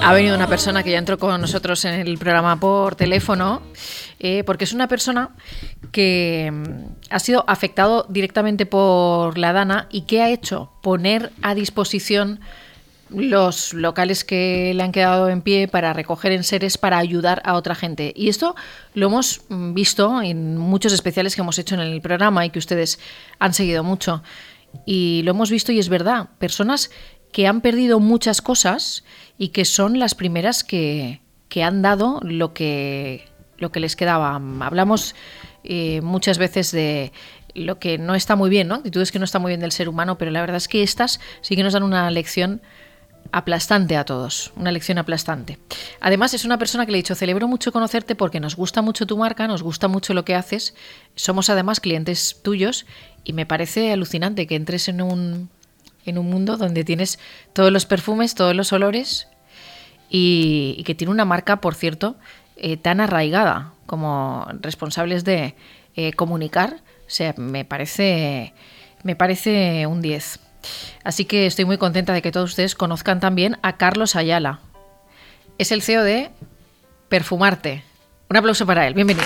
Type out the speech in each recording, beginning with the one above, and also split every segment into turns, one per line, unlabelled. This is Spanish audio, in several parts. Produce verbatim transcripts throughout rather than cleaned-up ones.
Ha venido una persona que ya entró con nosotros en el programa por teléfono, eh, porque es una persona que ha sido afectado directamente por la Dana y que ha hecho poner a disposición los locales que le han quedado en pie para recoger enseres para ayudar a otra gente. Y esto lo hemos visto en muchos especiales que hemos hecho en el programa y que ustedes han seguido mucho. Y lo hemos visto y es verdad, personas que han perdido muchas cosas y que son las primeras que, que han dado lo que, lo que les quedaba. Hablamos eh, muchas veces de lo que no está muy bien, ¿no? Actitudes que no están muy bien del ser humano, pero la verdad es que estas sí que nos dan una lección aplastante a todos, una lección aplastante. Además, es una persona que le he dicho, celebro mucho conocerte porque nos gusta mucho tu marca, nos gusta mucho lo que haces, somos además clientes tuyos y me parece alucinante que entres en un, en un mundo donde tienes todos los perfumes, todos los olores y, y que tiene una marca, por cierto, eh, tan arraigada como responsables de eh, comunicar. O sea, me parece, me parece un diez. Así que estoy muy contenta de que todos ustedes conozcan también a Carlos Ayala. Es el C E O de Perfumarte. Un aplauso para él. Bienvenido.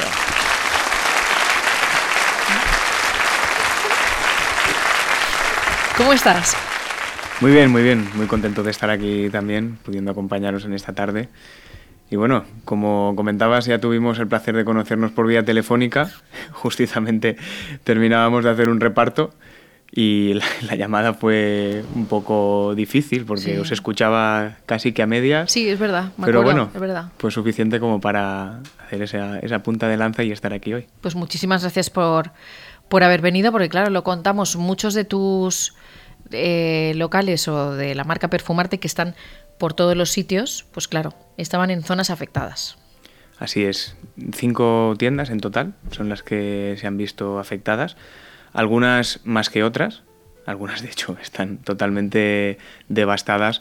¿Cómo estás?
Muy bien, muy bien. Muy contento de estar aquí también, pudiendo acompañaros en esta tarde. Y bueno, como comentabas, ya tuvimos el placer de conocernos por vía telefónica. Justamente terminábamos de hacer un reparto. Y la, la llamada fue un poco difícil porque sí. Os escuchaba casi que a medias.
Sí, es verdad. Me
pero
acuerdo,
bueno,
es verdad.
Pues suficiente como para hacer esa, esa punta de lanza y estar aquí hoy.
Pues muchísimas gracias por, por haber venido, porque claro, lo contamos, muchos de tus eh, locales o de la marca Perfumarte que están por todos los sitios, pues claro, estaban en zonas afectadas.
Así es. Cinco tiendas en total son las que se han visto afectadas. Algunas más que otras, algunas de hecho están totalmente devastadas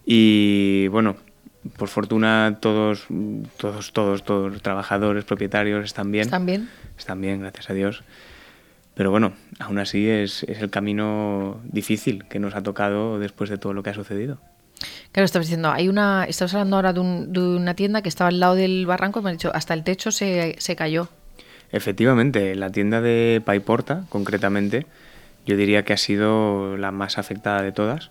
y bueno, por fortuna todos, todos, todos, todos los trabajadores, propietarios están bien.
¿Están bien?
Están bien, gracias a Dios. Pero bueno, aún así es, es el camino difícil que nos ha tocado después de todo lo que ha sucedido.
Claro, estabas diciendo, hay una, estabas hablando ahora de, un, de una tienda que estaba al lado del barranco y me has dicho, hasta el techo se, se cayó.
Efectivamente, la tienda de Paiporta, concretamente, yo diría que ha sido la más afectada de todas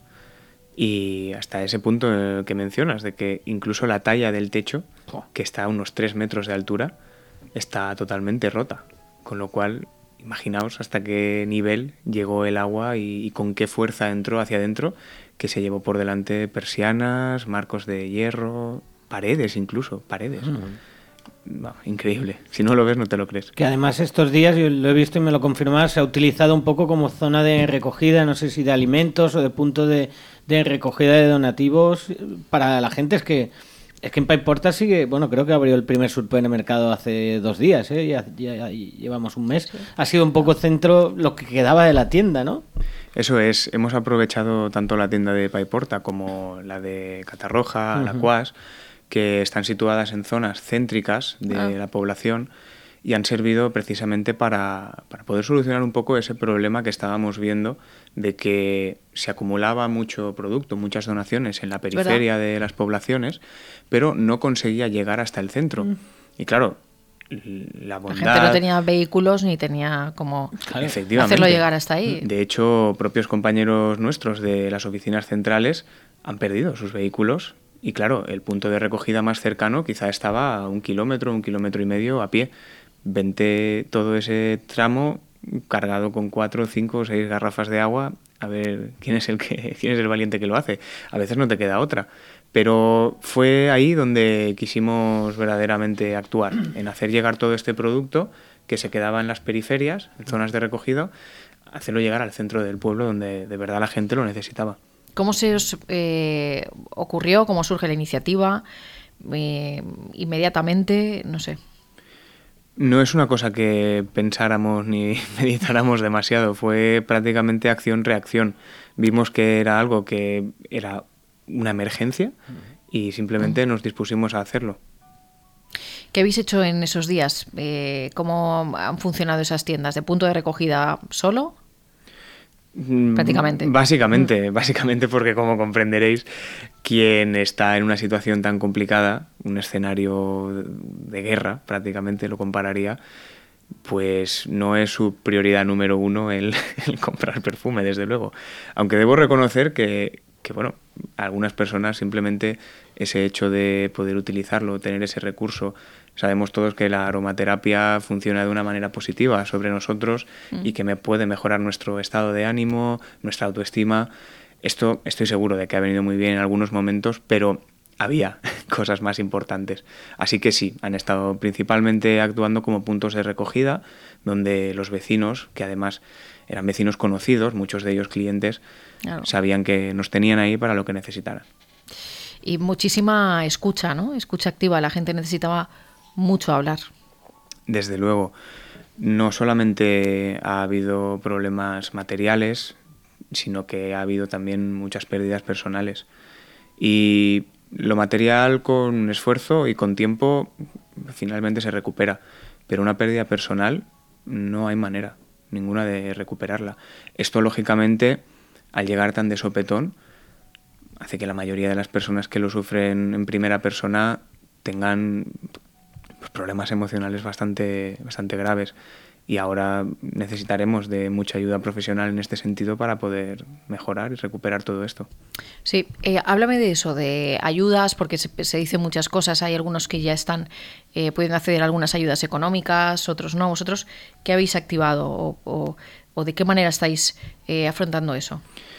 y hasta ese punto que mencionas, de que incluso la talla del techo, que está a unos tres metros de altura, está totalmente rota, con lo cual imaginaos hasta qué nivel llegó el agua y, y con qué fuerza entró hacia adentro, que se llevó por delante persianas, marcos de hierro, paredes incluso, paredes. Mm. No, increíble. Si no lo ves, no te lo crees.
Que además estos días, yo lo he visto y me lo confirmas, se ha utilizado un poco como zona de recogida, no sé si de alimentos o de punto de, de recogida de donativos para la gente. Es que es que en Paiporta sigue, bueno, creo que abrió el primer supermercado hace dos días, ¿eh? ya, ya, ya llevamos un mes. Sí. Ha sido un poco centro, lo que quedaba de la tienda, ¿no?
Eso es, hemos aprovechado tanto la tienda de Paiporta como la de Catarroja, uh-huh. la Cuas, que están situadas en zonas céntricas de ah. la población y han servido precisamente para, para poder solucionar un poco ese problema que estábamos viendo de que se acumulaba mucho producto, muchas donaciones en la periferia ¿verdad? De las poblaciones, pero no conseguía llegar hasta el centro. Mm. Y claro, la bondad...
La gente no tenía vehículos ni tenía como
claro,
hacerlo llegar hasta ahí.
De hecho, propios compañeros nuestros de las oficinas centrales han perdido sus vehículos. Y claro, el punto de recogida más cercano quizá estaba a un kilómetro, un kilómetro y medio a pie. Vente todo ese tramo cargado con cuatro, cinco o seis garrafas de agua, a ver quién es el que, quién es el valiente que lo hace. A veces no te queda otra. Pero fue ahí donde quisimos verdaderamente actuar, en hacer llegar todo este producto que se quedaba en las periferias, en zonas de recogido, hacerlo llegar al centro del pueblo donde de verdad la gente lo necesitaba.
¿Cómo se os eh, ocurrió? ¿Cómo surge la iniciativa? Eh, ¿Inmediatamente? No sé.
No es una cosa que pensáramos ni meditáramos demasiado. Fue prácticamente acción-reacción. Vimos que era algo que era una emergencia y simplemente nos dispusimos a hacerlo.
¿Qué habéis hecho en esos días? Eh, ¿Cómo han funcionado esas tiendas? ¿De punto de recogida solo? prácticamente.
Básicamente, mm. básicamente porque, como comprenderéis, quien está en una situación tan complicada, un escenario de guerra, prácticamente lo compararía, pues no es su prioridad número uno el, el comprar perfume, desde luego. Aunque debo reconocer que, que, bueno, algunas personas simplemente ese hecho de poder utilizarlo, tener ese recurso. Sabemos todos que la aromaterapia funciona de una manera positiva sobre nosotros mm. y que me puede mejorar nuestro estado de ánimo, nuestra autoestima. Esto estoy seguro de que ha venido muy bien en algunos momentos, pero había cosas más importantes. Así que sí, han estado principalmente actuando como puntos de recogida, donde los vecinos, que además eran vecinos conocidos, muchos de ellos clientes, claro, sabían que nos tenían ahí para lo que necesitaran.
Y muchísima escucha, ¿no? Escucha activa. La gente necesitaba mucho hablar.
Desde luego. No solamente ha habido problemas materiales, sino que ha habido también muchas pérdidas personales. Y lo material, con esfuerzo y con tiempo, finalmente se recupera. Pero una pérdida personal no hay manera ninguna de recuperarla. Esto, lógicamente, al llegar tan de sopetón, hace que la mayoría de las personas que lo sufren en primera persona tengan pues, problemas emocionales bastante, bastante graves. Y ahora necesitaremos de mucha ayuda profesional en este sentido para poder mejorar y recuperar todo esto.
Sí, eh, háblame de eso, de ayudas, porque se, se dicen muchas cosas. Hay algunos que ya están, eh, pueden acceder a algunas ayudas económicas, otros no. ¿Vosotros qué habéis activado o, o, o de qué manera estáis eh, afrontando eso?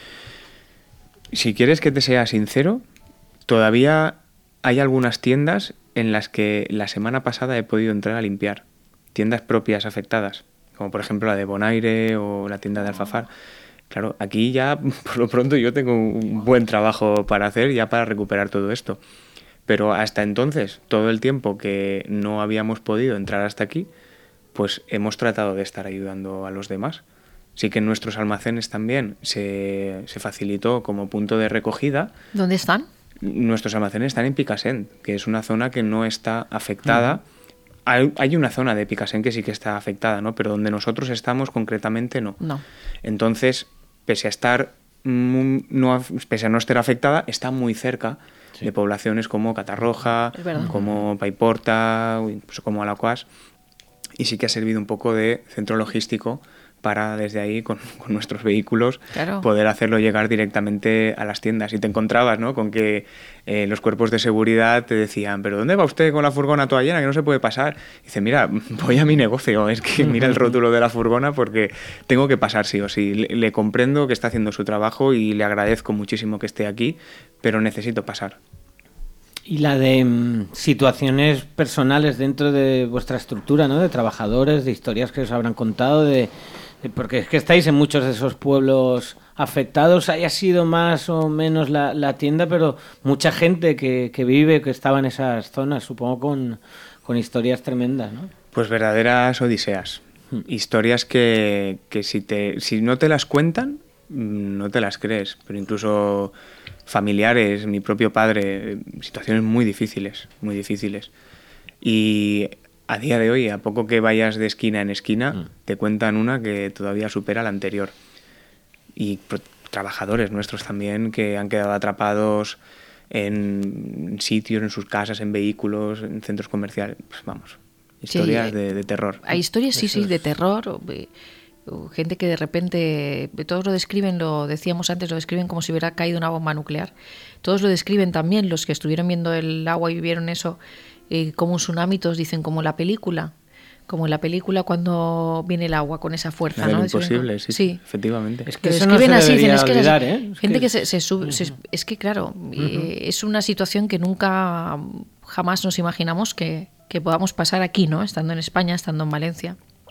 Si quieres que te sea sincero, todavía hay algunas tiendas en las que la semana pasada he podido entrar a limpiar. Tiendas propias afectadas, como por ejemplo la de Bonaire o la tienda de Alfafar. Claro, aquí ya por lo pronto yo tengo un buen trabajo para hacer ya para recuperar todo esto. Pero hasta entonces, todo el tiempo que no habíamos podido entrar hasta aquí, pues hemos tratado de estar ayudando a los demás. Sí que en nuestros almacenes también se, se facilitó como punto de recogida.
¿Dónde están?
Nuestros almacenes están en Picassent, que es una zona que no está afectada. Uh-huh. Hay, hay una zona de Picassent que sí que está afectada, ¿no? Pero donde nosotros estamos concretamente no.
No.
Entonces, pese a estar no, pese a no estar afectada, está muy cerca sí. de poblaciones como Catarroja, como Paiporta, incluso como Alaquàs, y sí que ha servido un poco de centro logístico para desde ahí, con, con nuestros vehículos, claro. poder hacerlo llegar directamente a las tiendas. Y te encontrabas, ¿no?, con que eh, los cuerpos de seguridad te decían, ¿pero dónde va usted con la furgona toda llena, que no se puede pasar? Y dice, mira, voy a mi negocio, es que mira el rótulo de la furgona porque tengo que pasar sí o sí. Le, le comprendo que está haciendo su trabajo y le agradezco muchísimo que esté aquí, pero necesito pasar.
Y la de um, situaciones personales dentro de vuestra estructura, ¿no?, de trabajadores, de historias que os habrán contado, de porque es que estáis en muchos de esos pueblos afectados, haya sido más o menos la, la tienda, pero mucha gente que, que vive, que estaba en esas zonas, supongo con, con historias tremendas, ¿no?
Pues verdaderas odiseas. Hmm. Historias que, que si, te, si no te las cuentan, no te las crees. Pero incluso familiares, mi propio padre, situaciones muy difíciles, muy difíciles. Y a día de hoy, a poco que vayas de esquina en esquina, mm. te cuentan una que todavía supera la anterior. Y pro- trabajadores nuestros también que han quedado atrapados en sitios, en sus casas, en vehículos, en centros comerciales. Pues vamos, historias sí, hay, de, de terror.
Hay historias, sí, Eso sí, es... de terror. O, o gente que de repente, todos lo describen, lo decíamos antes, lo describen como si hubiera caído una bomba nuclear. Todos lo describen también, los que estuvieron viendo el agua y vivieron eso, Eh, como un tsunami, todos dicen como la película, como en la película cuando viene el agua con esa fuerza,
¿no?
Imposible,
sí, sí, efectivamente.
Es que eso no se así, debería dicen, es olvidar, que, ¿eh? Es
gente
que,
que se, se sube, uh-huh. se, es que claro, uh-huh. eh, es una situación que nunca jamás nos imaginamos que, que podamos pasar aquí, ¿no? Estando en España, estando en Valencia.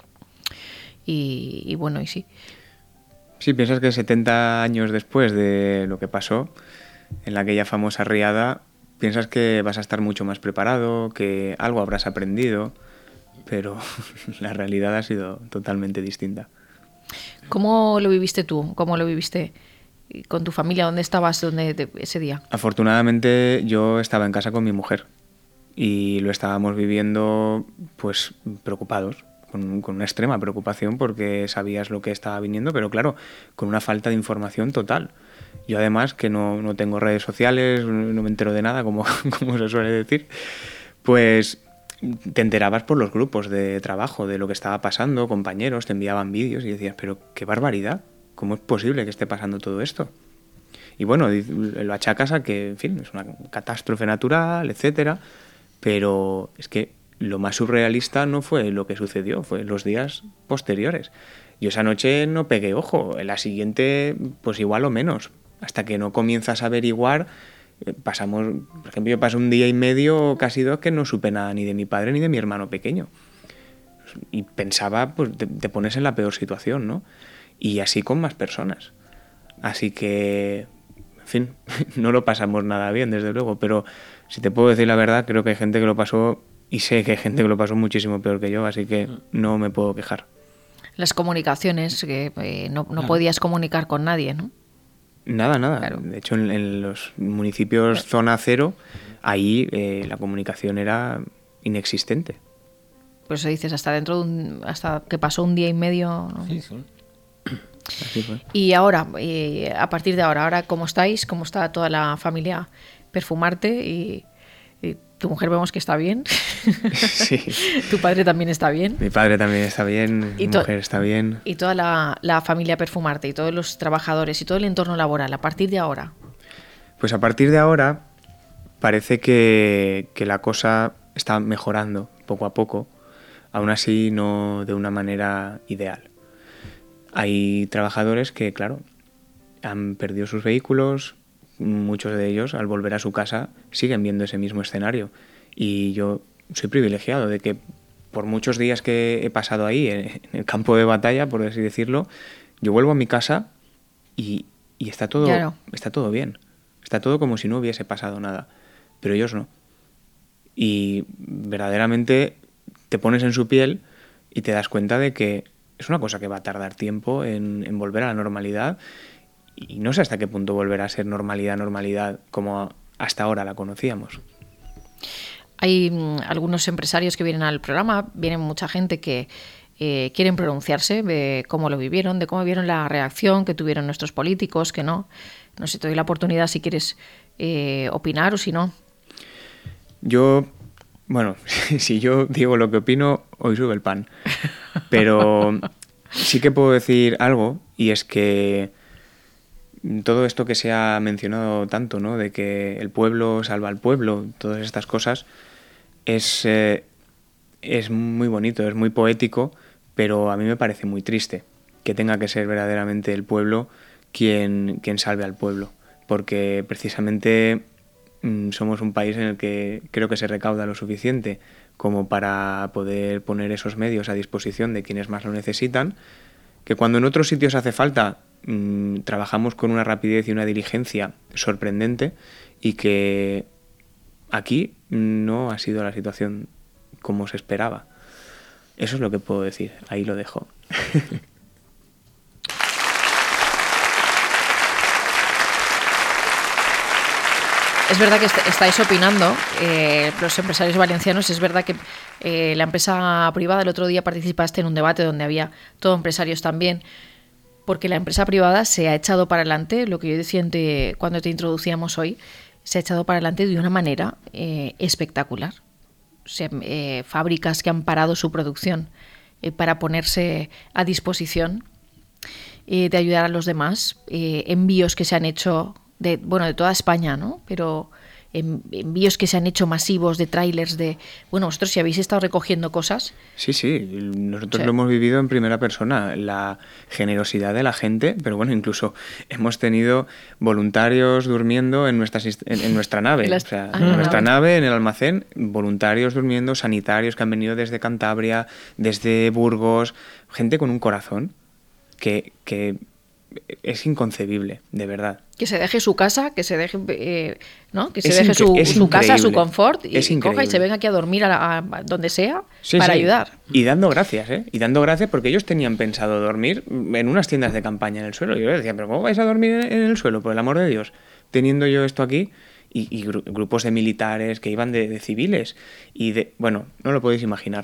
Y, y bueno, y sí.
Sí, piensas que setenta años después de lo que pasó, en aquella famosa riada, piensas que vas a estar mucho más preparado, que algo habrás aprendido, pero la realidad ha sido totalmente distinta.
¿Cómo lo viviste tú? ¿Cómo lo viviste con tu familia? ¿Dónde estabas dónde, de, ese día?
Afortunadamente yo estaba en casa con mi mujer y lo estábamos viviendo pues preocupados, con, con una extrema preocupación porque sabías lo que estaba viniendo, pero claro, con una falta de información total. Yo además que no, no tengo redes sociales, no me entero de nada, como, como se suele decir, pues te enterabas por los grupos de trabajo de lo que estaba pasando, compañeros te enviaban vídeos y decías, pero qué barbaridad, ¿cómo es posible que esté pasando todo esto? Y bueno, lo achacas a que, en fin, es una catástrofe natural, etcétera, pero es que lo más surrealista no fue lo que sucedió, fue los días posteriores. Yo esa noche no pegué ojo, en la siguiente pues igual o menos, hasta que no comienzas a averiguar. Pasamos, por ejemplo, yo pasé un día y medio, casi dos, que no supe nada ni de mi padre ni de mi hermano pequeño. Y pensaba, pues te, te pones en la peor situación, ¿no? Y así con más personas. Así que, en fin, no lo pasamos nada bien, desde luego, pero si te puedo decir la verdad, creo que hay gente que lo pasó, y sé que hay gente que lo pasó muchísimo peor que yo, así que no me puedo quejar.
Las comunicaciones, que eh, no, no podías comunicar con nadie, ¿no?
Nada, nada.
Claro.
De hecho, en, en los municipios zona cero, ahí eh, la comunicación era inexistente.
Por eso dices, hasta dentro de un, hasta que pasó un día y medio, ¿no?
Sí, sí.
Así fue.
Y ahora, eh, a partir de ahora, ahora ¿cómo estáis? ¿Cómo está toda la familia? Perfumarte y, y tu mujer vemos que está bien.
Sí.
Tu padre también está bien.
Mi padre también está bien, mi
to-
mujer está bien.
Y toda la, la familia Perfumarte y todos los trabajadores y todo el entorno laboral, a partir de ahora.
Pues a partir de ahora parece que, que la cosa está mejorando poco a poco, aún así no de una manera ideal. Hay trabajadores que, claro, han perdido sus vehículos, muchos de ellos al volver a su casa siguen viendo ese mismo escenario. Y yo soy privilegiado de que por muchos días que he pasado ahí, en el campo de batalla, por así decirlo, yo vuelvo a mi casa y, y está todo,
Claro.
está todo bien. Está todo como si no hubiese pasado nada. Pero ellos no. Y verdaderamente te pones en su piel y te das cuenta de que es una cosa que va a tardar tiempo en, en volver a la normalidad, y no sé hasta qué punto volverá a ser normalidad, normalidad como hasta ahora la conocíamos.
Hay mm, algunos empresarios que vienen al programa, viene mucha gente que eh, quieren pronunciarse de cómo lo vivieron, de cómo vieron la reacción que tuvieron nuestros políticos, que no. No sé, te doy la oportunidad si quieres eh, opinar o si no.
Yo, bueno, si yo digo lo que opino, hoy sube el pan. Pero sí que puedo decir algo, y es que todo esto que se ha mencionado tanto, ¿no?, de que el pueblo salva al pueblo, todas estas cosas, es, eh, es muy bonito, es muy poético, pero a mí me parece muy triste que tenga que ser verdaderamente el pueblo quien, quien salve al pueblo, porque precisamente mmm, somos un país en el que creo que se recauda lo suficiente como para poder poner esos medios a disposición de quienes más lo necesitan, que cuando en otros sitios hace falta mmm, trabajamos con una rapidez y una diligencia sorprendente, y que aquí no ha sido la situación como se esperaba. Eso es lo que puedo decir, ahí lo dejo.
Es verdad que est- estáis opinando, eh, los empresarios valencianos, es verdad que eh, la empresa privada, el otro día participaste en un debate donde había todo empresarios también, porque la empresa privada se ha echado para adelante, lo que yo decía ante- cuando te introducíamos hoy, se ha echado para adelante de una manera eh, espectacular. O sea, eh, fábricas que han parado su producción eh, para ponerse a disposición eh, de ayudar a los demás, eh, envíos que se han hecho de, bueno, de toda España, ¿no? Pero en, envíos que se han hecho masivos de tráilers de, bueno, vosotros si habéis estado recogiendo cosas.
Sí, sí, nosotros
Sí.
lo hemos vivido en primera persona, la generosidad de la gente, pero bueno, incluso hemos tenido voluntarios durmiendo en, nuestras, inst- en, en nuestra nave,
Las-
o sea,
ah,
en
no,
nuestra
no.
nave, en el almacén, voluntarios durmiendo, sanitarios que han venido desde Cantabria, desde Burgos, gente con un corazón que, que es inconcebible, de verdad.
Que se deje su casa, que se deje, eh, ¿no? Que se
Es
deje
incre-
su,
es
su casa, su
increíble.
confort y
Es
coja y
increíble.
se venga aquí a dormir a, la- a donde sea
Sí,
para
sí.
ayudar.
Y dando gracias, ¿eh? Y dando gracias porque ellos tenían pensado dormir en unas tiendas de campaña en el suelo. Y yo les decía, ¿pero cómo vais a dormir en en el suelo? Por el amor de Dios. Teniendo yo esto aquí, y, y gru- grupos de militares que iban de, de civiles. Y de, bueno, no lo podéis imaginar.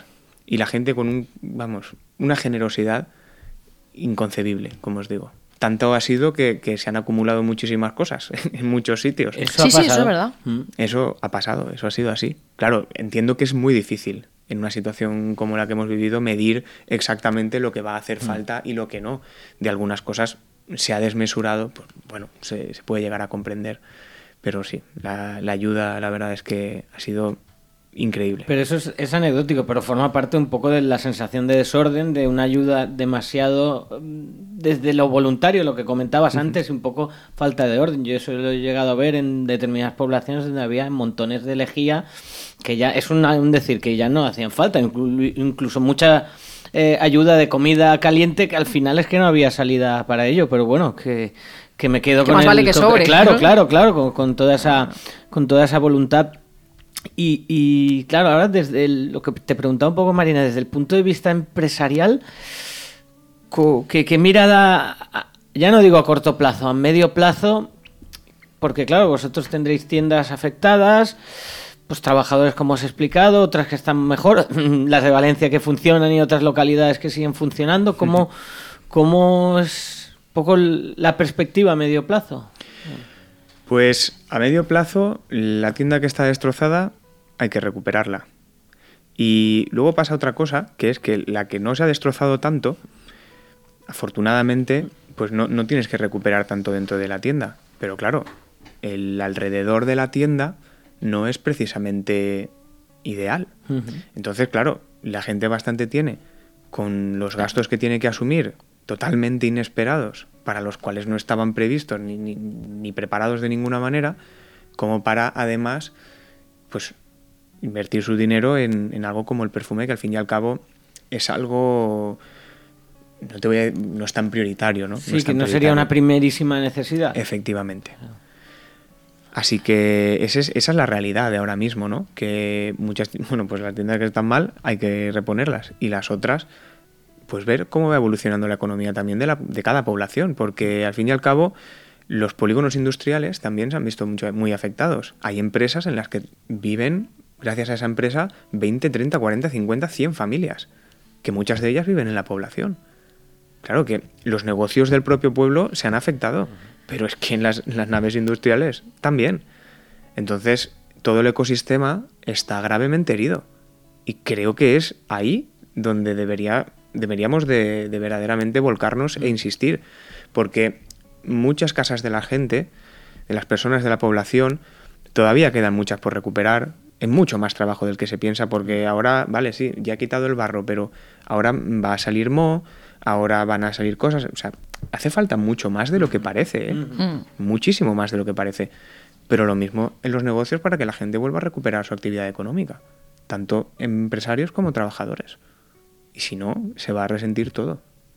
y la gente con un, vamos, una generosidad inconcebible, como os digo. Tanto ha sido que, que se han acumulado muchísimas cosas en muchos sitios.
Eso
sí,
ha
sí, eso es verdad.
Eso ha pasado, eso ha sido así. Claro, entiendo que es muy difícil en una situación como la que hemos vivido medir exactamente lo que va a hacer falta y lo que no. De algunas cosas se ha desmesurado, pues bueno, se, se puede llegar a comprender. Pero sí, la, la ayuda, la verdad es que ha sido increíble.
Pero eso es, es anecdótico, pero forma parte un poco de la sensación de desorden, de una ayuda demasiado desde lo voluntario, lo que comentabas uh-huh. antes, un poco falta de orden. Yo eso lo he llegado a ver en determinadas poblaciones donde había montones de lejía, que ya es una, un decir que ya no hacían falta, inclu- incluso mucha eh, ayuda de comida caliente que al final es que no había salida para ello, pero bueno, que, que me quedo
que
con
más
el,
vale que sobre.
Claro, claro, claro, con, con toda esa, con toda esa voluntad. Y, y claro, ahora desde el, lo que te preguntaba un poco, Marina, desde el punto de vista empresarial, ¿qué, qué mirada, ya no digo a corto plazo, a medio plazo? Porque claro, vosotros tendréis tiendas afectadas, pues trabajadores como os he explicado, otras que están mejor, las de Valencia que funcionan y otras localidades que siguen funcionando. ¿Cómo, cómo es un poco la perspectiva a medio plazo?
Pues a medio plazo, la tienda que está destrozada hay que recuperarla. Y luego pasa otra cosa, que es que la que no se ha destrozado tanto, afortunadamente, pues no, no tienes que recuperar tanto dentro de la tienda. Pero claro, el alrededor de la tienda no es precisamente ideal. Uh-huh. Entonces, claro, la gente bastante tiene, con los gastos que tiene que asumir, totalmente inesperados, para los cuales no estaban previstos ni, ni, ni preparados de ninguna manera, como para además pues invertir su dinero en, en algo como el perfume, que al fin y al cabo es algo, no te voy a, no es tan prioritario, ¿no?
Sí,
no es
que
tan
no sería una primerísima necesidad.
Efectivamente. Así que esa es, esa es la realidad de ahora mismo, ¿no? Que muchas, bueno, pues las tiendas que están mal hay que reponerlas, y las otras pues ver cómo va evolucionando la economía también de, la, de cada población, porque al fin y al cabo los polígonos industriales también se han visto mucho, muy afectados. Hay empresas en las que viven, gracias a esa empresa, veinte, treinta, cuarenta, cincuenta, cien familias, que muchas de ellas viven en la población. Claro que los negocios del propio pueblo se han afectado, pero es que en las, en las naves industriales también. Entonces, todo el ecosistema está gravemente herido. Y creo que es ahí donde debería... deberíamos de, de verdaderamente volcarnos e insistir, porque muchas casas de la gente, de las personas de la población, todavía quedan muchas por recuperar, en mucho más trabajo del que se piensa, porque ahora, vale, sí, ya he quitado el barro, pero ahora va a salir moho, ahora van a salir cosas, o sea, hace falta mucho más de lo que parece, ¿eh? Mm. Muchísimo más de lo que parece, pero lo mismo en los negocios para que la gente vuelva a recuperar su actividad económica, tanto empresarios como trabajadores. Y si no, se va a resentir todo.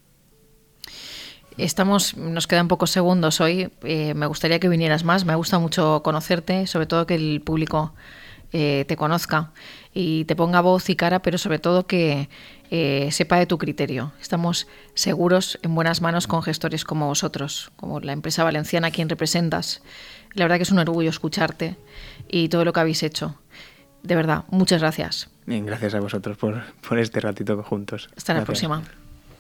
Estamos, nos quedan pocos segundos hoy. Eh, me gustaría que vinieras más. Me gusta mucho conocerte, sobre todo que el público eh, te conozca y te ponga voz y cara, pero sobre todo que eh, sepa de tu criterio. Estamos seguros en buenas manos con gestores como vosotros, como la empresa valenciana a quien representas. La verdad que es un orgullo escucharte y todo lo que habéis hecho. De verdad, muchas gracias.
Bien, gracias a vosotros por, por este ratito juntos.
Hasta la
Gracias.
próxima.